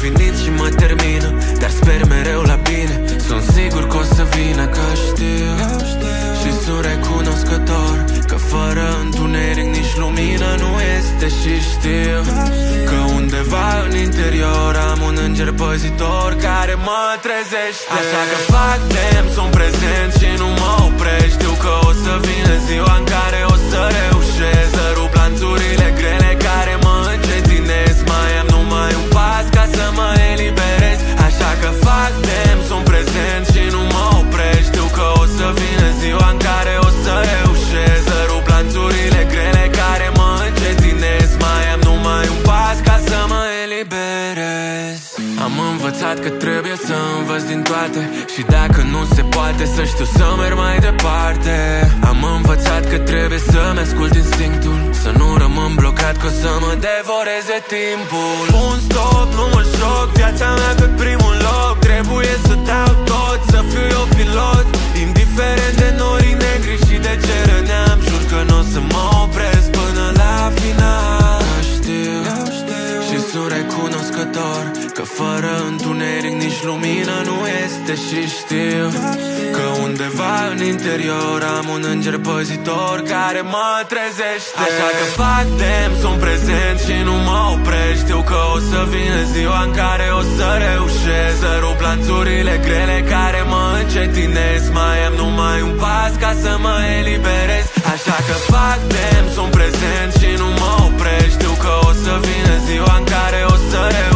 infinit și mă termină, dar sper mereu la bine. Sunt sigur că o să vină, că știu și sunt recunoscător că fără întuneric nici lumină nu este. Și știu că undeva în interior am un înger păzitor care mă trezește. Așa că fac dem, sunt prezent și nu mă opresc. Știu că o să vină ziua în care o să reușesc să rup lanțurile grele care mă încetinesc. Mai am numai un pas ca să mă eliberez. Așa că fac dem, sunt prezent și nu mă opresc. Știu că o să vină ziua în care o să reușesc să rup lanțurile grele care mă încetinesc. Mai am numai un pas ca să mă eliberez. Am învățat că trebuie să învăț din toate și dacă nu se poate să știu să merg mai departe. Am învățat că trebuie să-mi ascult instinctul, să nu rămân blocat, că o să mă devoreze timpul. Un stop, nu mă joc, viața mea pe primul loc. Trebuie să dau tot, să fiu eu pilot, indiferent de norii negri și de ce răneam. Jur că n-o să mă opresc până la final. Știu și sunt recunoscător că fără întuneric nici lumină nu este. Și știu că undeva în interior am un înger păzitor care mă trezește. Așa că fac dem, sunt prezent și nu mă opresc. Știu că o să vină ziua în care o să reușesc să rup lanțurile grele care mă încetinesc. Mai am numai un pas ca să mă eliberez. Așa că fac dem, sunt prezent și nu mă opresc. Știu că o să vină ziua în care o să reușesc